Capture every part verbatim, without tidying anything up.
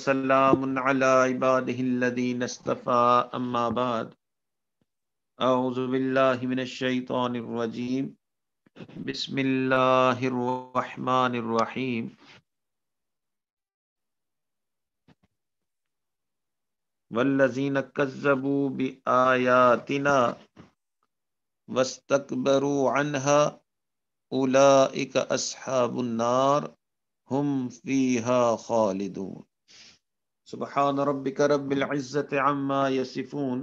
وسلام على عباده الذين اصطفى أما بعد أعوذ بالله من الشيطان الرجيم بسم الله الرحمن الرحيم والذين كذبوا بآياتنا واستكبروا عنها أولئك أصحاب النار هم فيها خالدون سبحان ربك رب العزة عما يصفون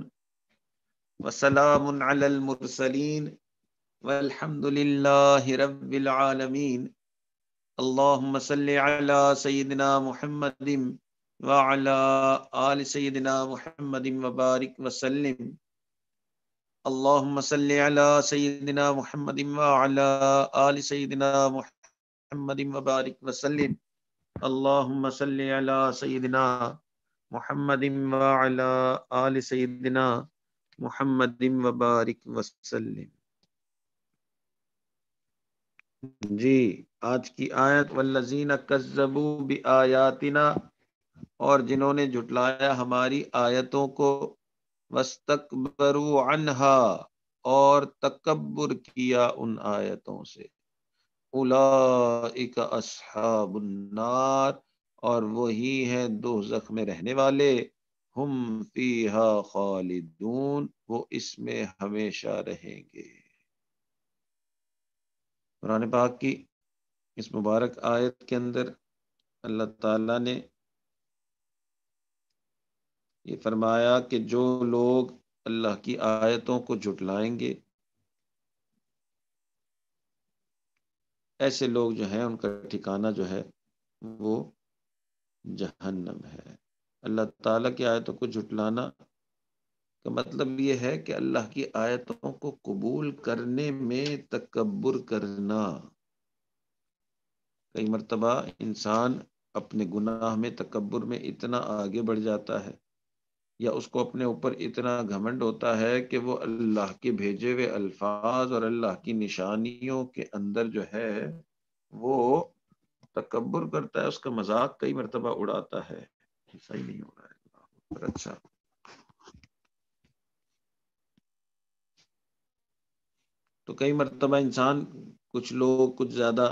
وسلام على المرسلين والحمد لله رب العالمين اللهم صل على سيدنا محمد وعلى آل سيدنا محمد وبارك وسلم اللهم صل على سيدنا محمد وعلى آل سيدنا محمد وبارك وسلم اللهم صل على سيدنا محمد وعلى آل سيدنا محمد وبارك وسلم. جی آج کی آیت والذین کذبوا بآیاتنا، اور جنہوں نے جھٹلایا ہماری آیتوں کو، واستکبروا عنہا، اور تکبر کیا ان آیتوں سے، اولئک اصحاب النار، اور وہی ہیں دوزخ میں رہنے والے، ہم فیہا خالدون، وہ اس میں ہمیشہ رہیں گے. قرآن پاک کی اس مبارک آیت کے اندر اللہ تعالیٰ نے یہ فرمایا کہ جو لوگ اللہ کی آیتوں کو جھٹلائیں گے، ایسے لوگ جو ہیں ان کا ٹھکانہ جو ہے وہ جہنم ہے. اللہ تعالیٰ کی آیتوں کو جھٹلانا کا مطلب یہ ہے کہ اللہ کی آیتوں کو قبول کرنے میں تکبر کرنا. کئی مرتبہ انسان اپنے گناہ میں، تکبر میں اتنا آگے بڑھ جاتا ہے، یا اس کو اپنے اوپر اتنا گھمنڈ ہوتا ہے کہ وہ اللہ کے بھیجے ہوئے الفاظ اور اللہ کی نشانیوں کے اندر جو ہے وہ تکبر کرتا ہے، اس کا مذاق کئی مرتبہ اڑاتا ہے. صحیح نہیں ہو رہا ہے. پر اچھا، تو کئی مرتبہ انسان، کچھ لوگ کچھ زیادہ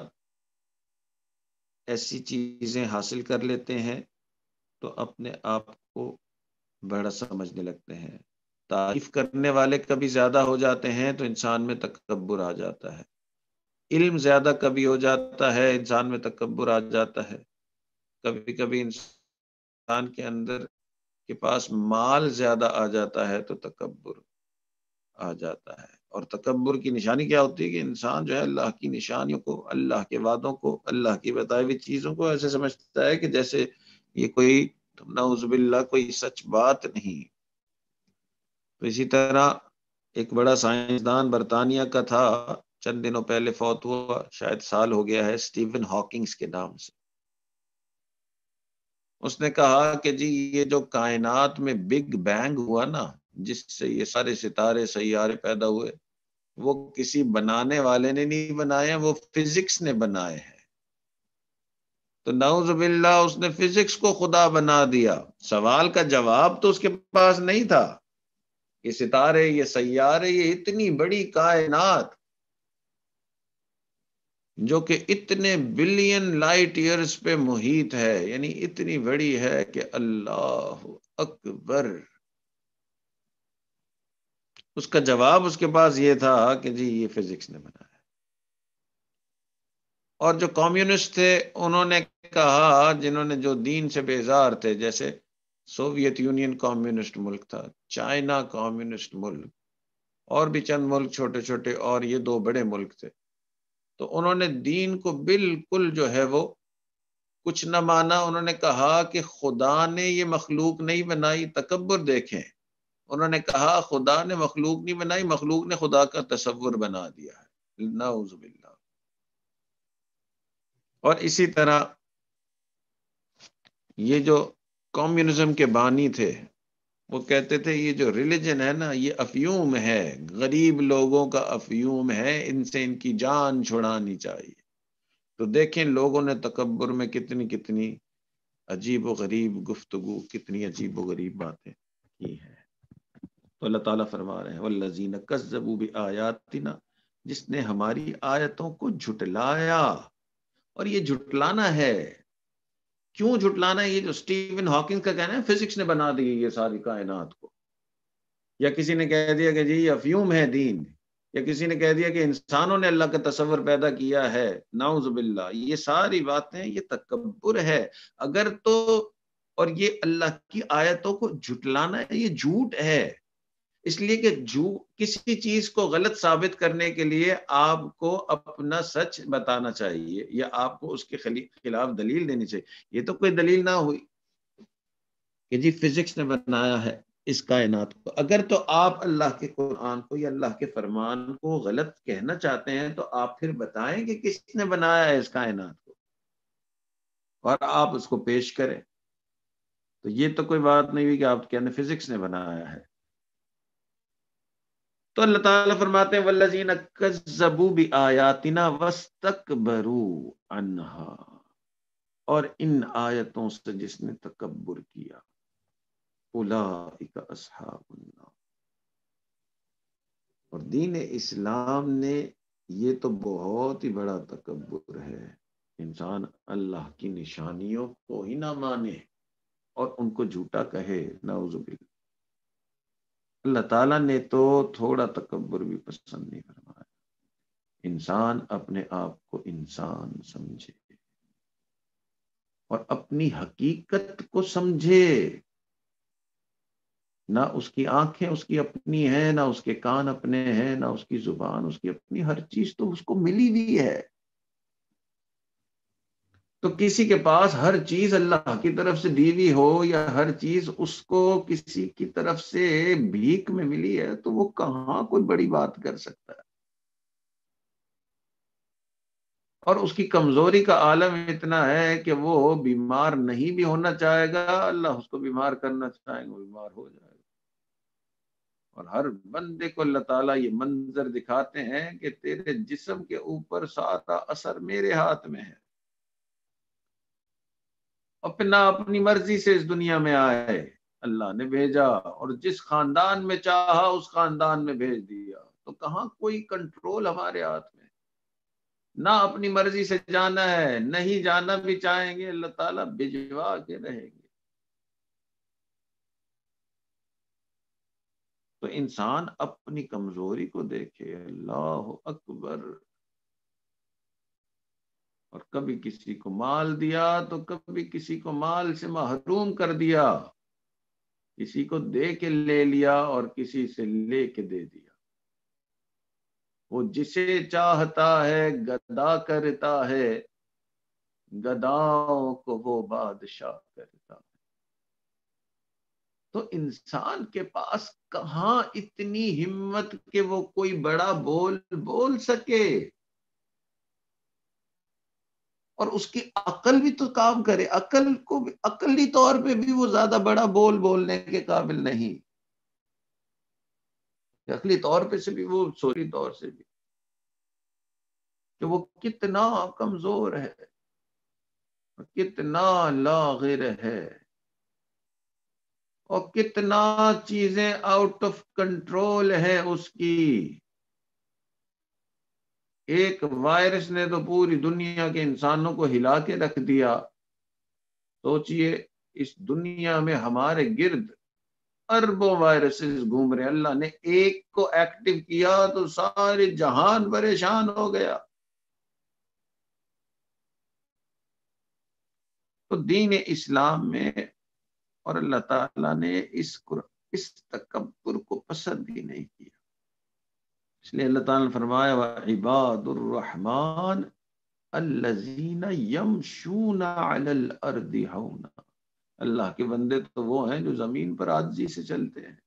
ایسی چیزیں حاصل کر لیتے ہیں تو اپنے آپ کو بڑا سمجھنے لگتے ہیں. تعریف کرنے والے کبھی زیادہ ہو جاتے ہیں تو انسان میں تکبر آ جاتا ہے. علم زیادہ کبھی ہو جاتا ہے، انسان میں تکبر آ جاتا ہے. کبھی کبھی انسان کے اندر کے پاس مال زیادہ آ جاتا ہے تو تکبر آ جاتا ہے. اور تکبر کی نشانی کیا ہوتی ہے کہ انسان جو ہے اللہ کی نشانیوں کو، اللہ کے وعدوں کو، اللہ کی بتائی ہوئی چیزوں کو ایسے سمجھتا ہے کہ جیسے یہ کوئی نعوذ باللہ کوئی سچ بات نہیں. تو اسی طرح ایک بڑا سائنسدان برطانیہ کا تھا، چند دنوں پہلے فوت ہوا، شاید سال ہو گیا ہے، اسٹیون ہاکنگز کے نام سے. اس نے کہا کہ جی یہ جو کائنات میں بگ بینگ ہوا نا، جس سے یہ سارے ستارے سیارے پیدا ہوئے، وہ کسی بنانے والے نے نہیں بنائے، وہ فزکس نے بنائے ہیں. تو نعوذ باللہ اس نے فزکس کو خدا بنا دیا. سوال کا جواب تو اس کے پاس نہیں تھا. یہ ستارے، یہ سیارے، یہ اتنی بڑی کائنات جو کہ اتنے بلین لائٹ ایئرز پہ محیط ہے، یعنی اتنی بڑی ہے کہ اللہ اکبر. اس کا جواب اس کے پاس یہ تھا کہ جی یہ فزکس نے بنایا. اور جو کمیونسٹ تھے انہوں نے کہا، جنہوں نے جو دین سے بیزار تھے، جیسے سوویت یونین کمیونسٹ ملک تھا، چائنا کمیونسٹ ملک، اور بھی چند ملک چھوٹے چھوٹے، اور یہ دو بڑے ملک تھے، تو انہوں نے دین کو بالکل جو ہے وہ کچھ نہ مانا. انہوں نے کہا کہ خدا نے یہ مخلوق نہیں بنائی. تکبر دیکھیں، انہوں نے کہا خدا نے مخلوق نہیں بنائی، مخلوق نے خدا کا تصور بنا دیا ہے. نعوذ باللہ. اور اسی طرح یہ جو کمیونزم کے بانی تھے وہ کہتے تھے یہ جو ریلیجن ہے نا، یہ افیوم ہے، غریب لوگوں کا افیوم ہے، ان سے ان کی جان چھڑانی چاہیے. تو دیکھیں لوگوں نے تکبر میں کتنی کتنی عجیب و غریب گفتگو، کتنی عجیب و غریب باتیں کی ہیں. تو اللہ تعالیٰ فرما رہے ہیں والذین کذبوا بآیاتنا، جس نے ہماری آیتوں کو جھٹلایا. اور یہ جھٹلانا ہے، کیوں جھٹلانا ہے؟ یہ جو اسٹیون ہاکنگ کا کہنا ہے فزکس نے بنا دی یہ ساری کائنات کو، یا کسی نے کہہ دیا کہ جی یہ افیوم ہے دین، یا کسی نے کہہ دیا کہ انسانوں نے اللہ کا تصور پیدا کیا ہے، نعوذ باللہ. یہ ساری باتیں یہ تکبر ہے. اگر تو اور یہ اللہ کی آیتوں کو جھٹلانا ہے، یہ جھوٹ ہے. اس لیے کہ جو کسی چیز کو غلط ثابت کرنے کے لیے آپ کو اپنا سچ بتانا چاہیے، یا آپ کو اس کے خلاف دلیل دینی چاہیے. یہ تو کوئی دلیل نہ ہوئی کہ جی فزکس نے بنایا ہے اس کائنات کو. اگر تو آپ اللہ کے قرآن کو یا اللہ کے فرمان کو غلط کہنا چاہتے ہیں تو آپ پھر بتائیں کہ کس نے بنایا ہے اس کائنات کو، اور آپ اس کو پیش کریں. تو یہ تو کوئی بات نہیں ہوئی کہ آپ کہنے فزکس نے بنایا ہے. تو اللہ تعالیٰ فرماتے ہیں والذین کذبوا بآیاتنا واستکبروا عنہا، اور ان آیتوں سے جس نے تکبر کیا، اولئک اصحاب النار. اور دین اسلام نے یہ تو بہت ہی بڑا تکبر ہے. انسان اللہ کی نشانیوں کو ہی نہ مانے اور ان کو جھوٹا کہے، نعوذ باللہ. اللہ تعالیٰ نے تو تھوڑا تکبر بھی پسند نہیں فرمایا. انسان اپنے آپ کو انسان سمجھے اور اپنی حقیقت کو سمجھے. نہ اس کی آنکھیں اس کی اپنی ہیں، نہ اس کے کان اپنے ہیں، نہ اس کی زبان اس کی اپنی. ہر چیز تو اس کو ملی ہوئی ہے. تو کسی کے پاس ہر چیز اللہ کی طرف سے دی ہوئی ہو، یا ہر چیز اس کو کسی کی طرف سے بھیک میں ملی ہے، تو وہ کہاں کوئی بڑی بات کر سکتا ہے. اور اس کی کمزوری کا عالم اتنا ہے کہ وہ بیمار نہیں بھی ہونا چاہے گا، اللہ اس کو بیمار کرنا چاہے گا وہ بیمار ہو جائے گا. اور ہر بندے کو اللہ تعالیٰ یہ منظر دکھاتے ہیں کہ تیرے جسم کے اوپر سارا اثر میرے ہاتھ میں ہے. اپنا اپنی مرضی سے اس دنیا میں آئے، اللہ نے بھیجا، اور جس خاندان میں چاہا اس خاندان میں بھیج دیا. تو کہاں کوئی کنٹرول ہمارے ہاتھ میں؟ نہ اپنی مرضی سے جانا ہے، نہیں جانا بھی چاہیں گے اللہ تعالیٰ بھجوا کے رہیں گے. تو انسان اپنی کمزوری کو دیکھے. اللہ اکبر. اور کبھی کسی کو مال دیا تو کبھی کسی کو مال سے محروم کر دیا، کسی کو دے کے لے لیا اور کسی سے لے کے دے دیا. وہ جسے چاہتا ہے گدا کرتا ہے، گداؤں کو وہ بادشاہ کرتا ہے. تو انسان کے پاس کہاں اتنی ہمت کہ وہ کوئی بڑا بول بول سکے، اور اس کی عقل بھی تو کام کرے. عقل کو بھی عقلی طور پہ بھی وہ زیادہ بڑا بول بولنے کے قابل نہیں. عقلی طور پہ سے بھی وہ سوری طور سے بھی کہ وہ کتنا کمزور ہے، کتنا لاغر ہے، اور کتنا چیزیں آؤٹ آف کنٹرول ہے اس کی. ایک وائرس نے تو پوری دنیا کے انسانوں کو ہلا کے رکھ دیا. سوچئے اس دنیا میں ہمارے گرد اربوں وائرسز گھوم رہے. اللہ نے ایک کو ایکٹیو کیا تو سارے جہان پریشان ہو گیا. تو دین اسلام میں اور اللہ تعالیٰ نے اس اس تکبر کو پسند ہی نہیں کیا. اس لیے اللہ تعالیٰ نے فرمایا وَعِبَادُ الرَّحْمَنِ الَّذِينَ يَمْشُونَ عَلَى الْأَرْضِ هَوْنًا. اللہ کے بندے تو وہ ہیں جو زمین پر عاجزی سے چلتے ہیں،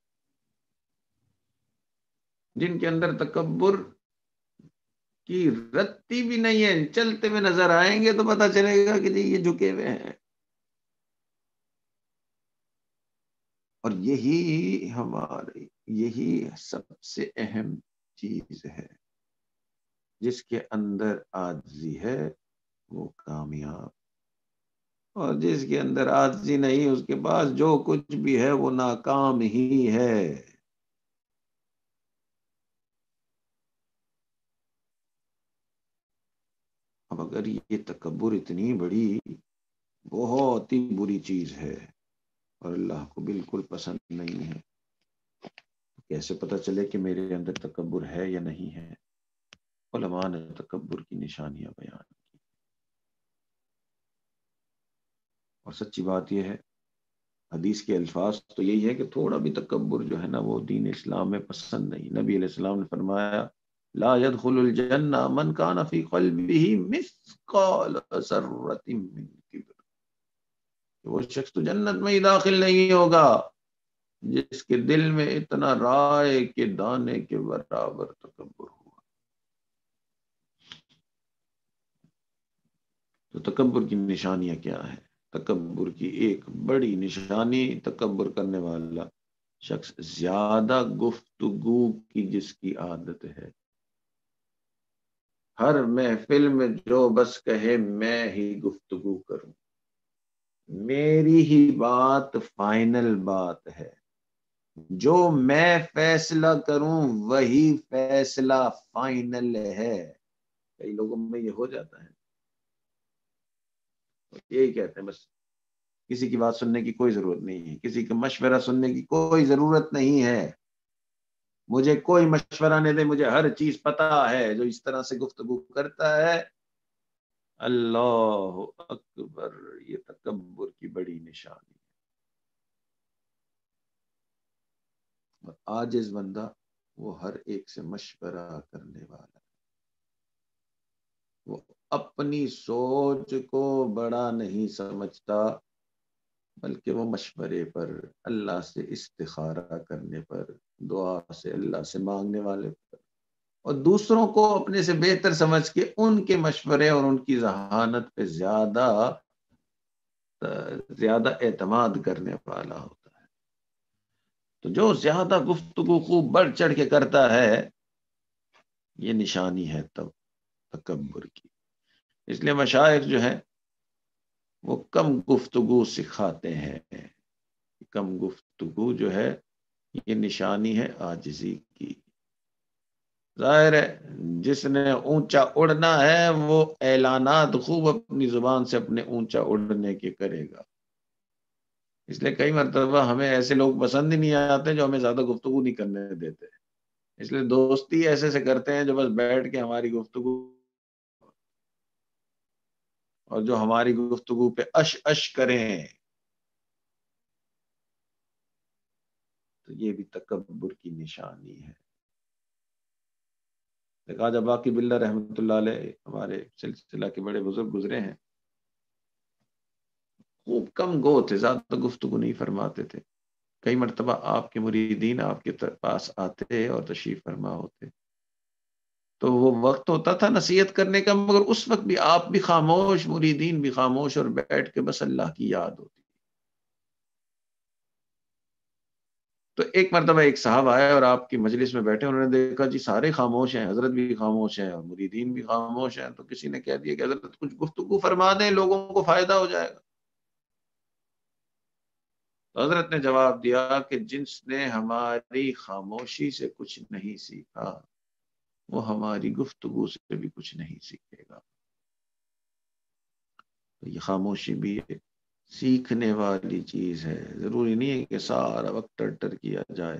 جن کے اندر تکبر کی رتی بھی نہیں ہے. چلتے ہوئے نظر آئیں گے تو پتہ چلے گا کہ جی یہ جھکے ہوئے ہیں. اور یہی ہماری یہی سب سے اہم چیز ہے. جس کے اندر عاجزی ہے وہ کامیاب. اور جس کے اندر عاجزی نہیں، اس کے پاس جو کچھ بھی ہے وہ ناکام ہی ہے۔ اب اگر یہ تکبر اتنی بڑی بہت ہی بری چیز ہے اور اللہ کو بالکل پسند نہیں ہے، کیسے پتہ چلے کہ میرے اندر تکبر ہے یا نہیں ہے؟ علماء نے تکبر کی نشانیاں بیان کی، اور سچی بات یہ ہے، حدیث کے الفاظ تو یہی ہے کہ تھوڑا بھی تکبر جو ہے نا وہ دین اسلام میں پسند نہیں۔ نبی علیہ السلام نے فرمایا لا يدخل الجنہ من کان فی قلبہ مثقال ذرۃ من کبر، وہ شخص تو جنت میں ہی داخل نہیں ہوگا جس کے دل میں اتنا رائے کے دانے کے برابر تکبر ہوا۔ تو تکبر کی نشانیاں کیا ہے؟ تکبر کی ایک بڑی نشانی، تکبر کرنے والا شخص زیادہ گفتگو کی جس کی عادت ہے، ہر محفل میں جو بس کہے میں ہی گفتگو کروں، میری ہی بات فائنل بات ہے، جو میں فیصلہ کروں وہی فیصلہ فائنل ہے۔ کئی لوگوں میں یہ ہو جاتا ہے، یہی کہتے ہیں بس کسی کی بات سننے کی کوئی ضرورت نہیں ہے، کسی کا مشورہ سننے کی کوئی ضرورت نہیں ہے، مجھے کوئی مشورہ نہیں دے، مجھے ہر چیز پتا ہے۔ جو اس طرح سے گفتگو کرتا ہے، اللہ اکبر، یہ تکبر کی بڑی نشانی ہے۔ اور عاجز بندہ وہ ہر ایک سے مشورہ کرنے والا، وہ اپنی سوچ کو بڑا نہیں سمجھتا، بلکہ وہ مشورے پر، اللہ سے استخارہ کرنے پر، دعا سے اللہ سے مانگنے والے پر، اور دوسروں کو اپنے سے بہتر سمجھ کے ان کے مشورے اور ان کی ذہانت پہ زیادہ زیادہ اعتماد کرنے والا ہوتا ہے۔ تو جو زیادہ گفتگو خوب بڑھ چڑھ کے کرتا ہے، یہ نشانی ہے تب تکبر کی۔ اس لیے مشائخ جو ہے وہ کم گفتگو سکھاتے ہیں، کم گفتگو جو ہے یہ نشانی ہے عاجزی کی۔ ظاہر ہے جس نے اونچا اڑنا ہے وہ اعلانات خوب اپنی زبان سے اپنے اونچا اڑنے کے کرے گا، اس لیے کئی مرتبہ ہمیں ایسے لوگ پسند ہی نہیں آتے جو ہمیں زیادہ گفتگو نہیں کرنے دیتے، اس لیے دوستی ایسے سے کرتے ہیں جو بس بیٹھ کے ہماری گفتگو، اور جو ہماری گفتگو پہ اش اش کریں، تو یہ بھی تکبر کی نشانی ہے۔ دیکھا جب باقی بلّہ رحمۃ اللہ علیہ ہمارے سلسلہ کے بڑے بزرگ گزرے ہیں، خوب کم گو تھے، زیادہ گفتگو نہیں فرماتے تھے۔ کئی مرتبہ آپ کے مریدین آپ کے پاس آتے اور تشریف فرما ہوتے، تو وہ وقت ہوتا تھا نصیحت کرنے کا، مگر اس وقت بھی آپ بھی خاموش، مریدین بھی خاموش، اور بیٹھ کے بس اللہ کی یاد ہوتی۔ تو ایک مرتبہ ایک صاحب آئے اور آپ کی مجلس میں بیٹھے، انہوں نے دیکھا جی سارے خاموش ہیں، حضرت بھی خاموش ہیں اور مریدین بھی خاموش ہیں، تو کسی نے کہہ دیا کہ حضرت کچھ گفتگو فرما دیں، لوگوں کو فائدہ ہو جائے گا۔ تو حضرت نے جواب دیا کہ جس نے ہماری خاموشی سے کچھ نہیں سیکھا وہ ہماری گفتگو سے بھی کچھ نہیں سیکھے گا۔ تو یہ خاموشی بھی ایک سیکھنے والی چیز ہے، ضروری نہیں ہے کہ سارا وقت ٹر ٹر کیا جائے۔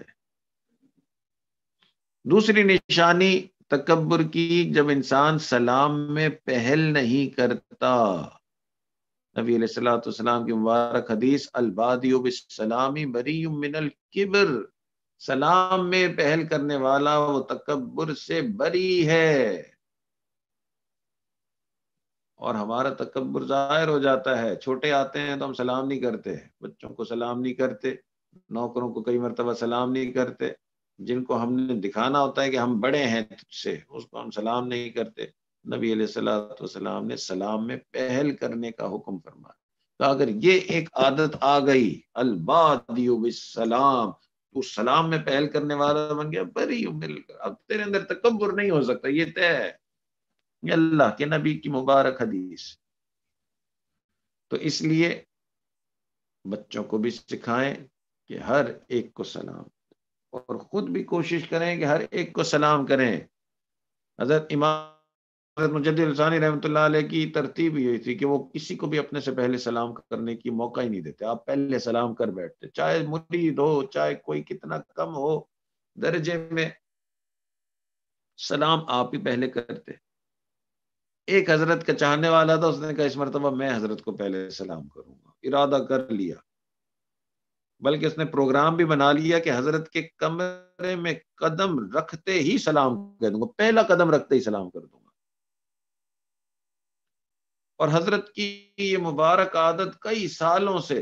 دوسری نشانی تکبر کی، جب انسان سلام میں پہل نہیں کرتا۔ نبی علیہ الصلوۃ والسلام کی مبارک حدیث البادی بالسلام بری من الکبر، سلام میں پہل کرنے والا وہ تکبر سے بری ہے۔ اور ہمارا تکبر ظاہر ہو جاتا ہے، چھوٹے آتے ہیں تو ہم سلام نہیں کرتے، بچوں کو سلام نہیں کرتے، نوکروں کو کئی مرتبہ سلام نہیں کرتے، جن کو ہم نے دکھانا ہوتا ہے کہ ہم بڑے ہیں تجھ سے، اس کو ہم سلام نہیں کرتے۔ نبی علیہ الصلوۃ والسلام نے سلام میں پہل کرنے کا حکم فرمایا، تو اگر یہ ایک عادت آ گئی البادی بالسلام، تو سلام میں پہل کرنے والا بن گیا، بری مل کر اب تیرے اندر تکبر نہیں ہو سکتا، یہ طے ہے۔ یہ اللہ کے نبی کی مبارک حدیث۔ تو اس لیے بچوں کو بھی سکھائیں کہ ہر ایک کو سلام، اور خود بھی کوشش کریں کہ ہر ایک کو سلام کریں۔ حضرت امام حضرت مجدد الثانی رحمۃ اللہ علیہ کی ترتیب یہ تھی کہ وہ کسی کو بھی اپنے سے پہلے سلام کرنے کی موقع ہی نہیں دیتے، آپ پہلے سلام کر بیٹھتے، چاہے مرید ہو، چاہے کوئی کتنا کم ہو درجے میں، سلام آپ ہی پہلے کرتے۔ ایک حضرت کا چاہنے والا تھا، اس نے کہا اس مرتبہ میں حضرت کو پہلے سلام کروں گا، ارادہ کر لیا، بلکہ اس نے پروگرام بھی بنا لیا کہ حضرت کے کمرے میں قدم رکھتے ہی سلام کر دوں گا، پہلا قدم رکھتے ہی سلام کر دوں گا۔ اور حضرت کی یہ مبارک عادت کئی سالوں سے،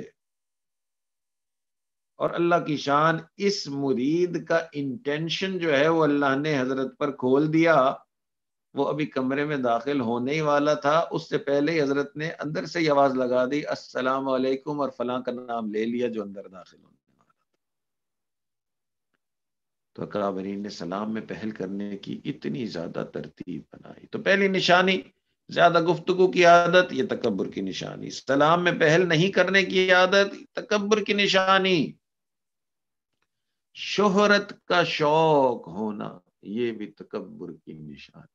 اور اللہ کی شان، اس مرید کا انٹینشن جو ہے وہ اللہ نے حضرت پر کھول دیا۔ وہ ابھی کمرے میں داخل ہونے ہی والا تھا، اس سے پہلے ہی حضرت نے اندر سے ہی آواز لگا دی السلام علیکم، اور فلاں کا نام لے لیا جو اندر داخل ہونے والا تھا۔ تو اکابرین نے سلام میں پہل کرنے کی اتنی زیادہ ترتیب بنائی۔ تو پہلی نشانی زیادہ گفتگو کی عادت، یہ تکبر کی نشانی۔ سلام میں پہل نہیں کرنے کی عادت، تکبر کی نشانی۔ شہرت کا شوق ہونا، یہ بھی تکبر کی نشانی۔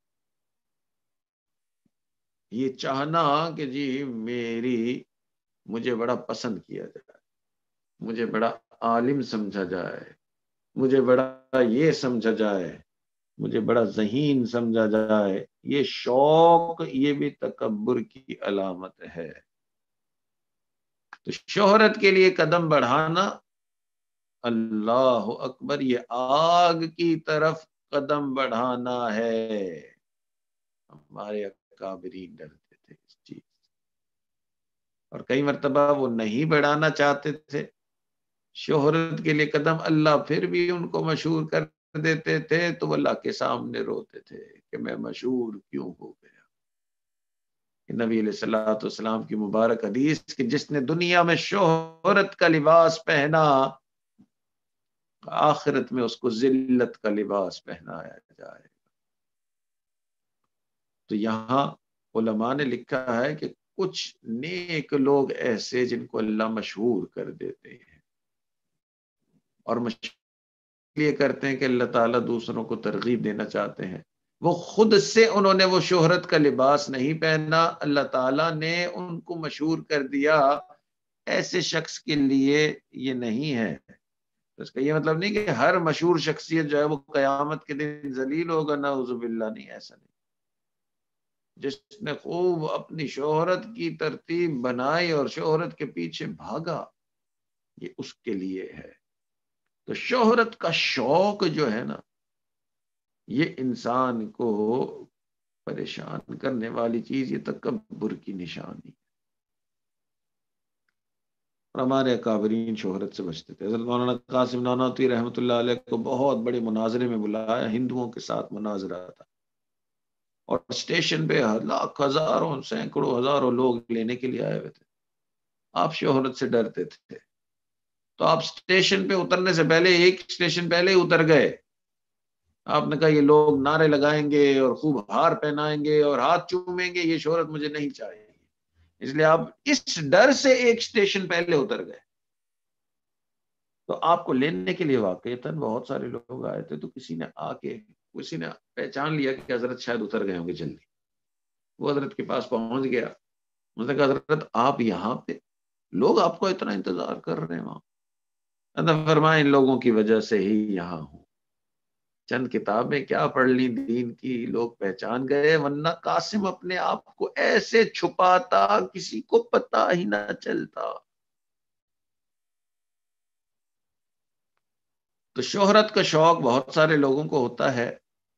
یہ چاہنا کہ جی میری مجھے بڑا پسند کیا جائے، مجھے بڑا عالم سمجھا جائے، مجھے بڑا یہ سمجھا جائے، مجھے بڑا ذہین سمجھا جائے، یہ شوق، یہ بھی تکبر کی علامت ہے۔ تو شہرت کے لیے قدم بڑھانا، اللہ اکبر، یہ آگ کی طرف قدم بڑھانا ہے۔ ہمارے اکابرین ڈرتے تھے اس چیز، اور کئی مرتبہ وہ نہیں بڑھانا چاہتے تھے شہرت کے لیے قدم، اللہ پھر بھی ان کو مشہور کر دیتے تھے، تو وہ اللہ کے سامنے روتے تھے کہ میں مشہور کیوں ہو گیا۔ نبی علیہ الصلوۃ والسلام کی مبارک حدیث کہ جس نے دنیا میں شہرت کا لباس پہنا، آخرت میں اس کو ذلت کا لباس پہنایا جائے۔ تو یہاں علماء نے لکھا ہے کہ کچھ نیک لوگ ایسے جن کو اللہ مشہور کر دیتے ہیں، اور مشہور یہ کرتے ہیں کہ اللہ تعالیٰ دوسروں کو ترغیب دینا چاہتے ہیں، وہ خود سے انہوں نے وہ شہرت کا لباس نہیں پہنا، اللہ تعالیٰ نے ان کو مشہور کر دیا۔ ایسے شخص کے لیے یہ نہیں ہے، اس کا یہ مطلب نہیں کہ ہر مشہور شخصیت جو ہے وہ قیامت کے دن ذلیل ہوگا، نعوذ باللہ، نہیں، ایسا نہیں۔ جس نے خوب اپنی شہرت کی ترتیب بنائی اور شہرت کے پیچھے بھاگا، یہ اس کے لیے ہے۔ تو شہرت کا شوق جو ہے نا، یہ انسان کو پریشان کرنے والی چیز، یہ تکبر کی نشانی۔ اور ہمارے اکابرین شہرت سے بچتے تھے۔ حضرت مولانا قاسم نانوتوی رحمۃ اللہ علیہ کو بہت بڑے مناظرے میں بلایا، ہندوؤں کے ساتھ مناظرہ تھا، اور اسٹیشن پہ لاکھ ہزاروں سینکڑوں ہزاروں لوگ لینے کے لیے آئے ہوئے تھے۔ آپ شہرت سے ڈرتے تھے، تو آپ اسٹیشن پہ اترنے سے پہلے ایک اسٹیشن پہلے ہی اتر گئے۔ آپ نے کہا یہ لوگ نعرے لگائیں گے اور خوب ہار پہنائیں گے اور ہاتھ چومیں گے، یہ شہرت مجھے نہیں چاہیے، اس لیے آپ اس ڈر سے ایک اسٹیشن پہلے اتر گئے۔ تو آپ کو لینے کے لیے واقعتاً بہت سارے لوگ آئے تھے، تو کسی نے آ کے کسی نے پہچان لیا کہ حضرت شاید اتر گئے ہوں گے جلدی، وہ حضرت کے پاس پہنچ گیا، اس نے کہا حضرت آپ یہاں پہ، لوگ آپ کو اتنا انتظار کر رہے ہیں وہاں۔ فرمائے ان لوگوں کی وجہ سے ہی یہاں ہوں، چند کتابیں کیا پڑھ لی دین کی، لوگ پہچان گئے، ورنہ قاسم اپنے آپ کو ایسے چھپاتا کسی کو پتا ہی نہ چلتا۔ تو شہرت کا شوق بہت سارے لوگوں کو ہوتا ہے،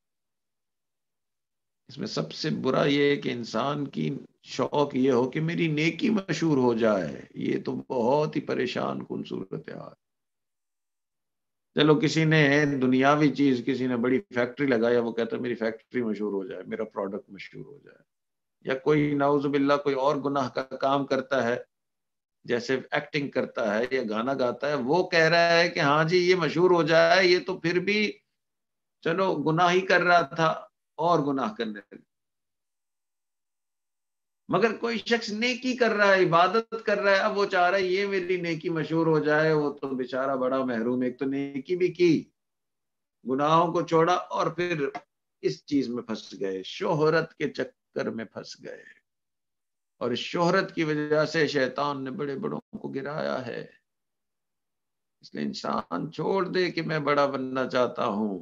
اس میں سب سے برا یہ ہے کہ انسان کی شوق یہ ہو کہ میری نیکی مشہور ہو جائے، یہ تو بہت ہی پریشان کن صورت ہے۔ چلو کسی نے دنیاوی چیز، کسی نے بڑی فیکٹری لگایا، وہ کہتا ہے میری فیکٹری مشہور ہو جائے، میرا پروڈکٹ مشہور ہو جائے، یا کوئی نعوذ باللہ کوئی اور گناہ کا کام کرتا ہے، جیسے ایکٹنگ کرتا ہے یا گانا گاتا ہے، وہ کہہ رہا ہے کہ ہاں جی یہ مشہور ہو جائے، یہ تو پھر بھی چلو گناہ ہی کر رہا تھا اور گناہ کرنے لگا۔ مگر کوئی شخص نیکی کر رہا ہے، عبادت کر رہا ہے، اب وہ چاہ رہا ہے یہ میری نیکی مشہور ہو جائے، وہ تو بیچارہ بڑا محروم، ایک تو نیکی بھی کی، گناہوں کو چھوڑا، اور پھر اس چیز میں پھنس گئے، شہرت کے چکر میں پھنس گئے، اور اس شہرت کی وجہ سے شیطان نے بڑے بڑوں کو گرایا ہے۔ اس لیے انسان چھوڑ دے کہ میں بڑا بننا چاہتا ہوں۔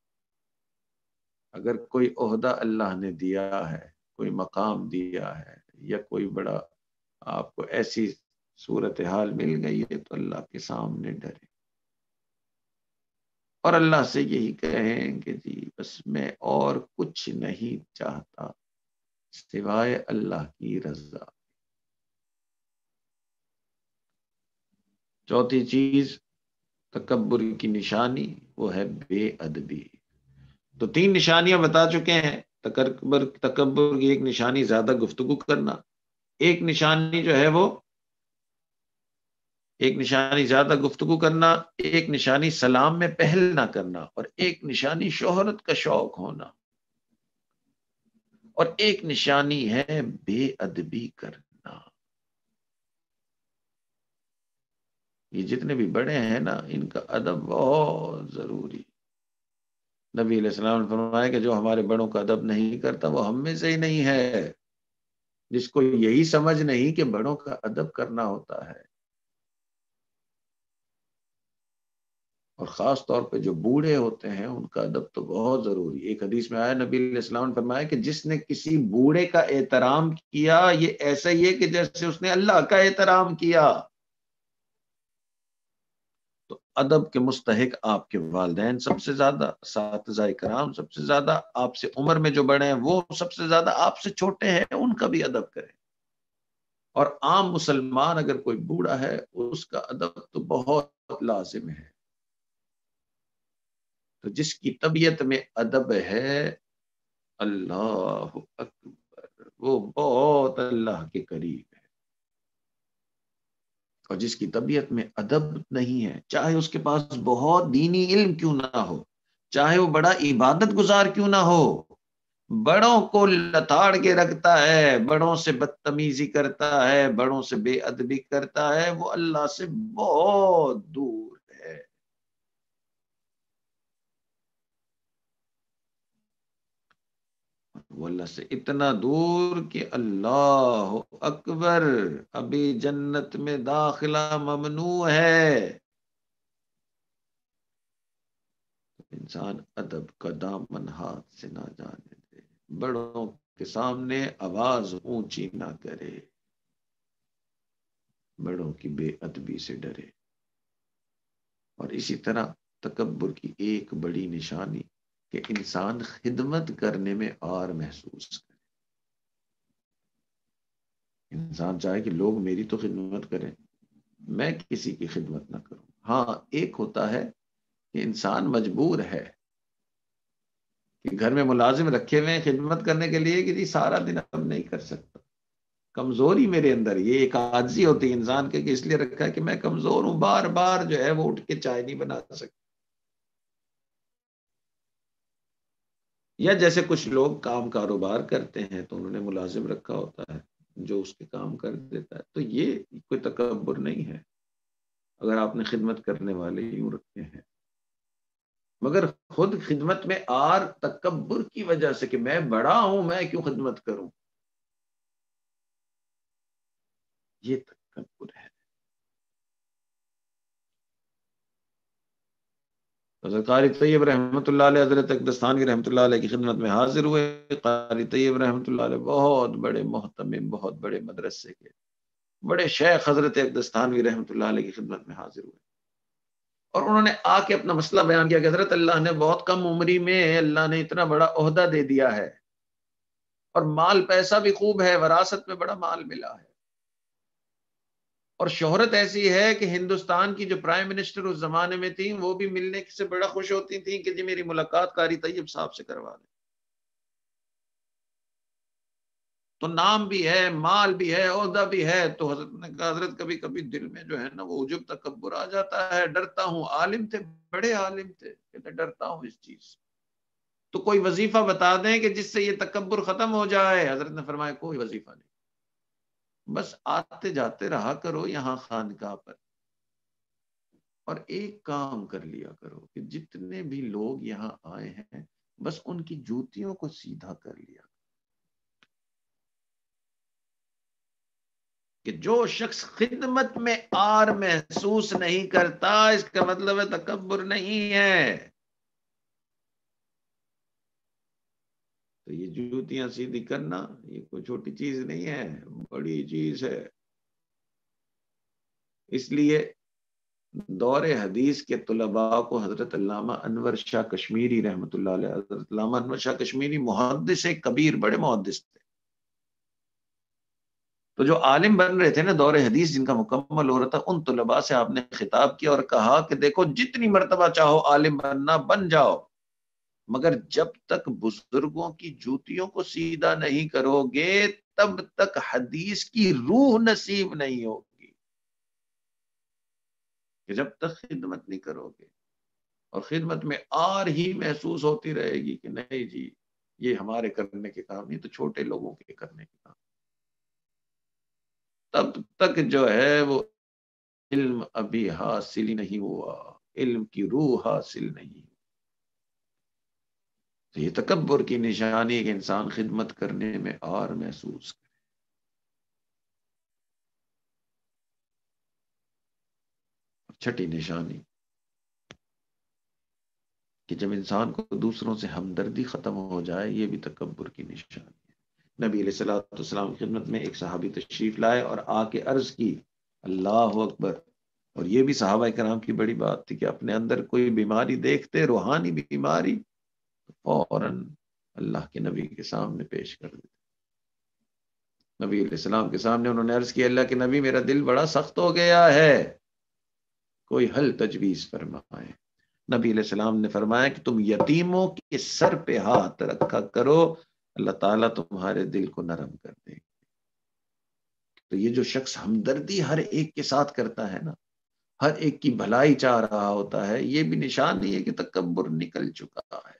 اگر کوئی عہدہ اللہ نے دیا ہے، کوئی مقام دیا ہے، یا کوئی بڑا آپ کو ایسی صورتحال مل گئی ہے، تو اللہ کے سامنے ڈرے اور اللہ سے یہی کہیں کہ جی بس میں اور کچھ نہیں چاہتا سوائے اللہ کی رضا۔ چوتھی چیز تکبر کی نشانی، وہ ہے بے ادبی۔ تو تین نشانیاں بتا چکے ہیں۔ تکبر تکبر کی ایک نشانی زیادہ گفتگو کرنا، ایک نشانی جو ہے وہ ایک نشانی زیادہ گفتگو کرنا، ایک نشانی سلام میں پہل نہ کرنا، اور ایک نشانی شہرت کا شوق ہونا، اور ایک نشانی ہے بے ادبی کرنا۔ یہ جتنے بھی بڑے ہیں نا، ان کا ادب بہت ضروری۔ نبی علیہ السلام نے فرمایا کہ جو ہمارے بڑوں کا ادب نہیں کرتا وہ ہم میں سے ہی نہیں ہے۔ جس کو یہی سمجھ نہیں کہ بڑوں کا ادب کرنا ہوتا ہے، اور خاص طور پہ جو بوڑھے ہوتے ہیں ان کا ادب تو بہت ضروری۔ ایک حدیث میں آیا، نبی علیہ السلام نے فرمایا کہ جس نے کسی بوڑھے کا احترام کیا، یہ ایسا ہی ہے کہ جیسے اس نے اللہ کا احترام کیا۔ تو ادب کے مستحق آپ کے والدین سب سے زیادہ، اساتذہ کرام سب سے زیادہ، آپ سے عمر میں جو بڑے ہیں وہ سب سے زیادہ، آپ سے چھوٹے ہیں ان کا بھی ادب کریں۔ اور عام مسلمان اگر کوئی بوڑھا ہے، اس کا ادب تو بہت لازم ہے۔ تو جس کی طبیعت میں ادب ہے، اللہ اکبر، وہ بہت اللہ کے قریب ہے۔ اور جس کی طبیعت میں ادب نہیں ہے، چاہے اس کے پاس بہت دینی علم کیوں نہ ہو، چاہے وہ بڑا عبادت گزار کیوں نہ ہو، بڑوں کو لتاڑ کے رکھتا ہے، بڑوں سے بدتمیزی کرتا ہے، بڑوں سے بے ادبی کرتا ہے، وہ اللہ سے بہت دور ہے۔ وہ اللہ سے اتنا دور کہ اللہ اکبر، ابھی جنت میں داخلہ ممنوع ہے۔ انسان ادب کا دامن ہاتھ سے نہ جانے دے، بڑوں کے سامنے آواز اونچی نہ کرے، بڑوں کی بے ادبی سے ڈرے۔ اور اسی طرح تکبر کی ایک بڑی نشانی کہ انسان خدمت کرنے میں اور محسوس کرے۔ انسان چاہے کہ لوگ میری تو خدمت کریں، میں کسی کی خدمت نہ کروں۔ ہاں، ایک ہوتا ہے کہ انسان مجبور ہے کہ گھر میں ملازم رکھے ہوئے ہیں خدمت کرنے کے لیے، کہ جی سارا دن اب نہیں کر سکتا، کمزوری میرے اندر، یہ ایک عاجزی ہوتی ہے انسان کے، کہ اس لیے رکھا ہے کہ میں کمزور ہوں، بار بار جو ہے وہ اٹھ کے چائے نہیں بنا سکتا۔ یا جیسے کچھ لوگ کام کاروبار کرتے ہیں تو انہوں نے ملازم رکھا ہوتا ہے جو اس کے کام کر دیتا ہے، تو یہ کوئی تکبر نہیں ہے اگر آپ نے خدمت کرنے والے یوں رکھے ہیں۔ مگر خود خدمت میں آر تکبر کی وجہ سے کہ میں بڑا ہوں، میں کیوں خدمت کروں، یہ تکبر ہے۔ حضرت قاری طیب رحمۃ اللہ علیہ، حضرت اقدستانوی رحمۃ اللہ علیہ کی خدمت میں حاضر ہوئے۔ قاری طیب رحمۃ اللہ علیہ بہت بڑے محتمم، بہت بڑے مدرسے کے بڑے شیخ حضرت اقدستانوی رحمۃ اللہ علیہ کی خدمت میں حاضر ہوئے، اور انہوں نے آ کے اپنا مسئلہ بیان کیا کہ حضرت اللہ نے بہت کم عمری میں اللہ نے اتنا بڑا عہدہ دے دیا ہے، اور مال پیسہ بھی خوب ہے، وراثت میں بڑا مال ملا ہے، اور شہرت ایسی ہے کہ ہندوستان کی جو پرائم منسٹر اس زمانے میں تھیں وہ بھی ملنے سے بڑا خوش ہوتی تھیں کہ جی میری ملاقات قاری طیب صاحب سے کروا دیں۔ تو نام بھی ہے، مال بھی ہے، عہدہ بھی ہے، تو حضرت نے کہا حضرت کبھی کبھی دل میں جو ہے نا وہ عجب تکبر آ جاتا ہے، ڈرتا ہوں۔ عالم تھے، بڑے عالم تھے، کہتے ڈرتا ہوں اس چیز سے، تو کوئی وظیفہ بتا دیں کہ جس سے یہ تکبر ختم ہو جائے۔ حضرت نے فرمایا کوئی وظیفہ نہیں، بس آتے جاتے رہا کرو یہاں خانقاہ پر، اور ایک کام کر لیا کرو کہ جتنے بھی لوگ یہاں آئے ہیں بس ان کی جوتیوں کو سیدھا کر لیا، کہ جو شخص خدمت میں آر محسوس نہیں کرتا اس کا مطلب ہے تکبر نہیں ہے. تو یہ جوتیاں سیدھی کرنا یہ کوئی چھوٹی چیز نہیں ہے، بڑی چیز ہے. اس لیے دور حدیث کے طلباء کو حضرت علامہ انور شاہ کشمیری رحمۃ اللہ علیہ، حضرت علامہ انور شاہ کشمیری محدث کبیر، بڑے محدث تھے. تو جو عالم بن رہے تھے نا دور حدیث جن کا مکمل ہو رہا تھا، ان طلباء سے آپ نے خطاب کیا اور کہا کہ دیکھو جتنی مرتبہ چاہو عالم بننا بن جاؤ، مگر جب تک بزرگوں کی جوتیوں کو سیدھا نہیں کرو گے تب تک حدیث کی روح نصیب نہیں ہوگی. کہ جب تک خدمت نہیں کرو گے اور خدمت میں آر ہی محسوس ہوتی رہے گی کہ نہیں جی یہ ہمارے کرنے کے کام نہیں تو چھوٹے لوگوں کے کرنے کے کام، تب تک جو ہے وہ علم ابھی حاصل ہی نہیں ہوا، علم کی روح حاصل نہیں. تو یہ تکبر کی نشانی کہ انسان خدمت کرنے میں اور محسوس کرے. چھٹی نشانی کہ جب انسان کو دوسروں سے ہمدردی ختم ہو جائے، یہ بھی تکبر کی نشانی ہے. نبی علیہ الصلوۃ والسلام کی خدمت میں ایک صحابی تشریف لائے اور آ کے عرض کی اللہ اکبر. اور یہ بھی صحابہ کرام کی بڑی بات تھی کہ اپنے اندر کوئی بیماری دیکھتے، روحانی بیماری، فوراً اللہ کے نبی کے سامنے پیش کر دیتے. نبی علیہ السلام کے سامنے انہوں نے عرض کی اللہ کے نبی میرا دل بڑا سخت ہو گیا ہے، کوئی حل تجویز فرمائے. نبی علیہ السلام نے فرمایا کہ تم یتیموں کے سر پہ ہاتھ رکھا کرو، اللہ تعالیٰ تمہارے دل کو نرم کر دے. تو یہ جو شخص ہمدردی ہر ایک کے ساتھ کرتا ہے نا، ہر ایک کی بھلائی چاہ رہا ہوتا ہے، یہ بھی نشانی ہے کہ تکبر نکل چکا ہے.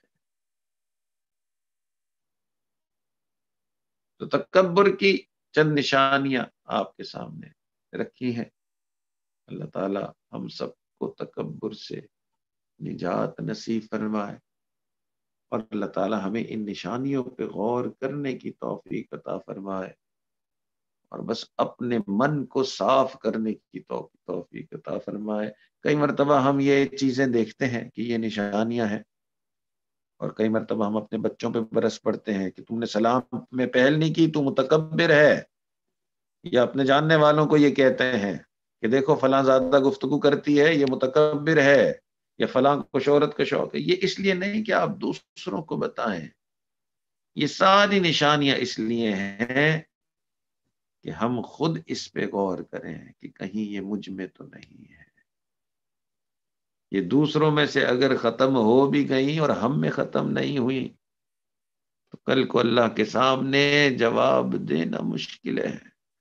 تو تکبر کی چند نشانیاں آپ کے سامنے رکھی ہیں. اللہ تعالی ہم سب کو تکبر سے نجات نصیب فرمائے، اور اللہ تعالی ہمیں ان نشانیوں پہ غور کرنے کی توفیق عطا فرمائے، اور بس اپنے من کو صاف کرنے کی توفیق عطا فرمائے. کئی مرتبہ ہم یہ چیزیں دیکھتے ہیں کہ یہ نشانیاں ہیں، اور کئی مرتبہ ہم اپنے بچوں پہ برس پڑتے ہیں کہ تم نے سلام میں پہل نہیں کی تو متکبر ہے، یا اپنے جاننے والوں کو یہ کہتے ہیں کہ دیکھو فلاں زیادہ گفتگو کرتی ہے یہ متکبر ہے، یا فلاں کو شہرت کا شوق ہے. یہ اس لیے نہیں کہ آپ دوسروں کو بتائیں، یہ ساری نشانیاں اس لیے ہیں کہ ہم خود اس پہ غور کریں کہ کہیں یہ مجھ میں تو نہیں ہے. یہ دوسروں میں سے اگر ختم ہو بھی گئی اور ہم میں ختم نہیں ہوئی تو کل کو اللہ کے سامنے جواب دینا مشکل ہے.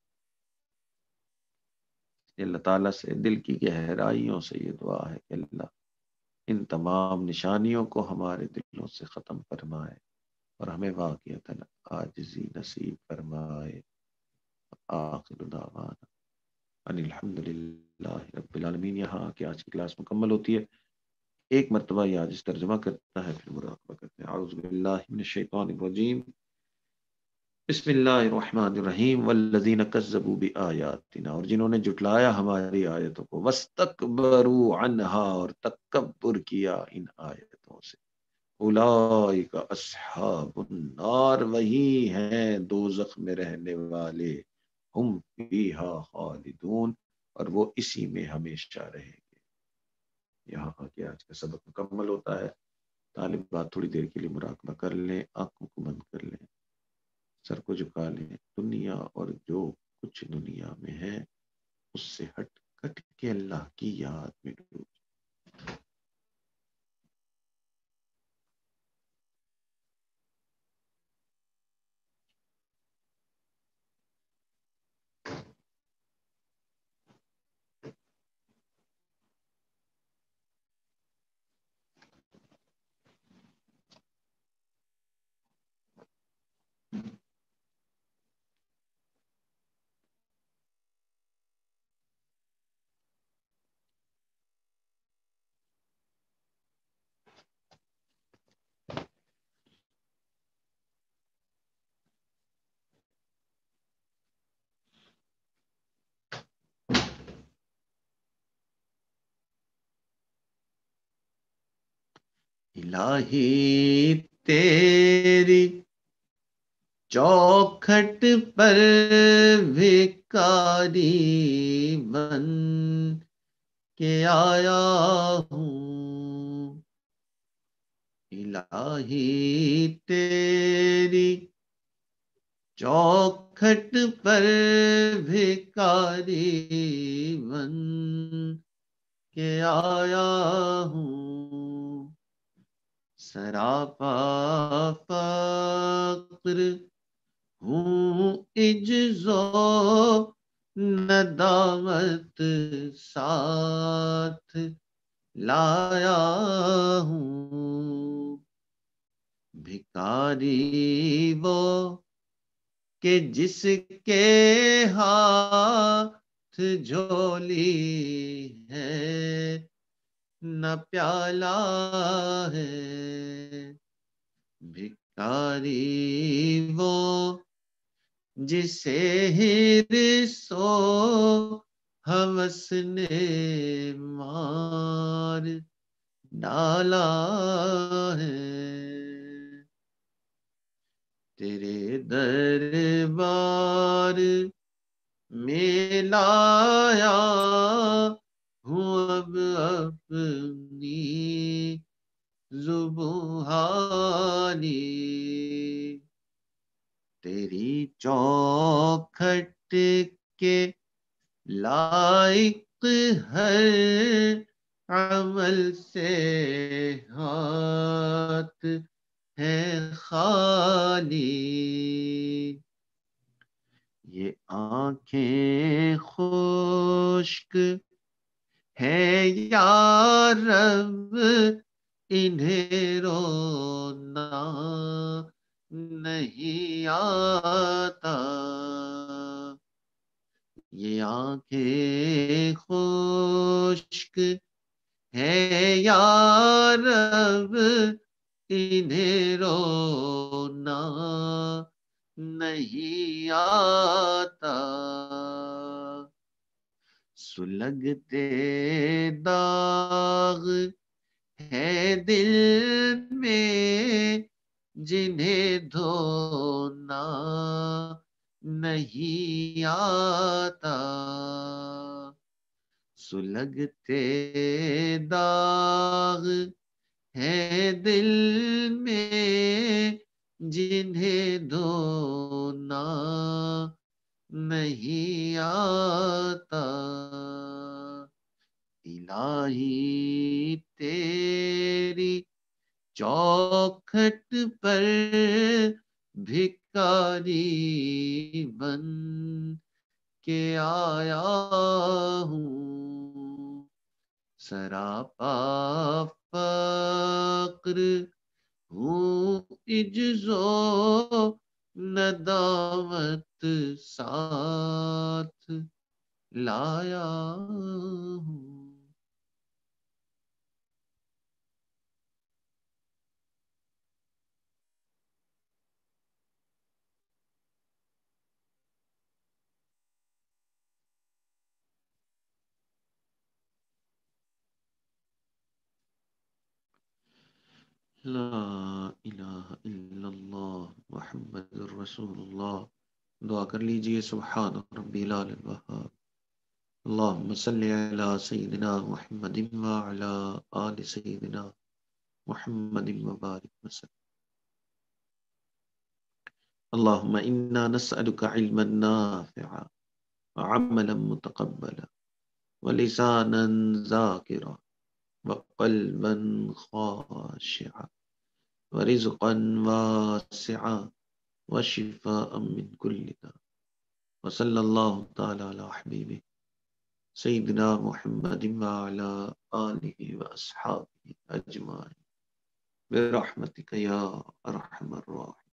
اللہ تعالیٰ سے دل کی گہرائیوں سے یہ دعا ہے کہ اللہ ان تمام نشانیوں کو ہمارے دلوں سے ختم فرمائے اور ہمیں واقعتاً عاجزی نصیب فرمائے. آخر دعوانا ان الحمد للہ رب العالمین. یہاں کہ آج کی کلاس مکمل ہوتی ہے. ایک مرتبہ یہ عاجز ترجمہ کرتا ہے پھر مراقبہ کرتے ہیں. اعوذ باللہ من الشیطان الرجیم، بسم اللہ الرحمن الرحیم. والذین کذبوا بآیاتنا، اور جنہوں نے جھٹلایا ہماری آیتوں کو، واستکبروا عنہا، اور تکبر کیا ان آیتوں سے، اولئک اصحاب النار، وہی ہیں دوزخ میں رہنے والے، ہم فیہا خالدون، اور وہ اسی میں ہمیشہ رہیں گے. یہاں آ کے آج کا سبق مکمل ہوتا ہے. طالبات تھوڑی دیر کے لیے مراقبہ کر لیں، آنکھوں کو بند کر لیں، سر کو جھکا لیں. دنیا اور جو کچھ دنیا میں ہے اس سے ہٹ کٹ کے اللہ کی یاد میں ڈوب. الہی تیری چوکھٹ پر بھکاری بن کے آیا ہوں، الہی تیری چوکھٹ پر بھکاری بن کے آیا ہوں، سراپا فقر ہوں، عجز و ندامت ساتھ لایا ہوں، بھکاری وہ کہ جس کے ہاتھ جھولی ہے نہ پیالہ ہے، بھکاری وہ جسے حرص و ہوس نے مار ڈالا ہے، تیرے دربار میں لایا ہوں اب اپنی زبوں حالی، تیری چوکھٹ کے لائق ہر عمل سے ہاتھ ہے خالی، یہ آنکھیں خشک ہے یا رب انہیں رونا نہیں آتا، یہ آنکھیں خشک ہے یا رب انہیں رونا نہیں آتا، سلگتے داغ ہے دل میں جنہیں دھونا نہیں آتا، سلگتے داغ ہے دل میں جنہیں دھونا نہیں آتا، الہی تیری چوکھٹ پر بھکاری بن کے آیا ہوں، سراپا فقر ہوں، عجز و ندامت ساتھ لایا ہوں۔ لا الہ الا اللہ محمد الرسول اللہ، دعا کر لیجئے، سبحان ربی العلی الوہاب، اللہم صلی علی سیدنا محمد وعلی آل سیدنا محمد وبارک وسلم، اللہم انا نسألک علما نافعا وعملا متقبلا ولسانا ذاکرا وقلبا خاشعا ورزقا واسعا وشفاء من كل داء، وصلی اللہ تعالی علی حبیبہ سیدنا محمد وعلی آلہ واصحابہ اجمعین برحمتک یا ارحم الراحمین۔